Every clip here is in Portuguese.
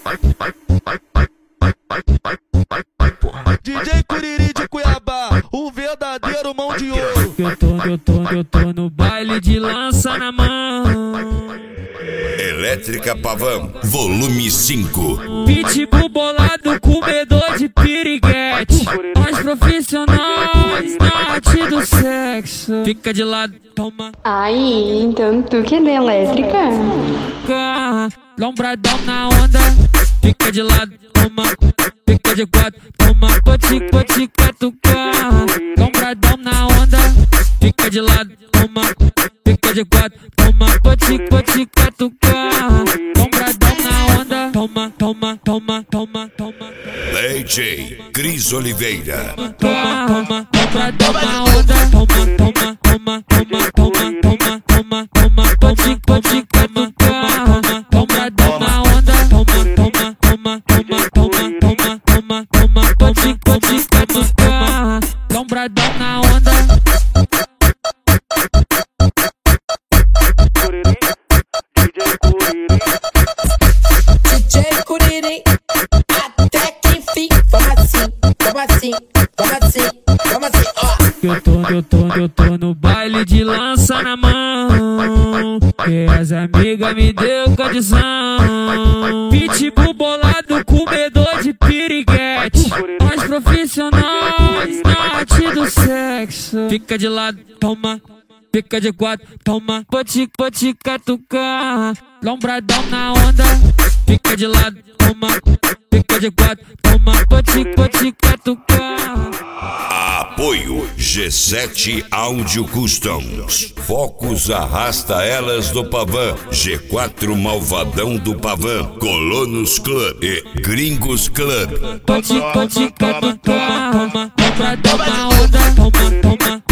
DJ Curiri de Cuiabá, o verdadeiro mão de ouro. Eu tô no baile de lança na mão. Elétrica Pavão, volume 5. Pitbull bolado, comedor de piriguete. Nós profissionais na arte do sexo. Fica de lado, toma. Aí, então tu que é da elétrica? Lombradão na onda. Fica de lado, toma. Fica de quatro, toma. Pode catucar. Lombradão na onda. Fica de lado, toma. Fica de quatro, toma. Pode catucar. Lombradão na onda. Toma. DJ Cris Oliveira. Toma. Lombradão na onda. Toma. Pode catucar. Lombradão na onda. Toma. Pode catucar. Lombradão na onda. DJ Curiri, até que enfim. Vamos assim, ó. Eu tô no baile de lança na mão. E as amigas me deu condição. Pitbull bolado, comedor de piriguete. Nós profissionais na arte do sexo. Fica de lado, toma. Fica de quatro, toma. Pode catucar. Lombradão na onda. Fica de lado, toma. Fica de quatro, toma. Pode catucar. Apoio G7 Audio Customs. Focus Arrasta Elas do Pavão. G4 Malvadão do Pavão. Colonos Club e Gringos Club. Pode catucar. Lombradão na onda. Toma.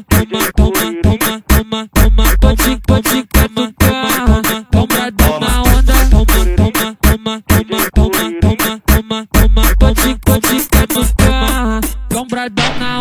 Pode catucar. Lombradão na onda. Toma. Pode catucar. Lombradão na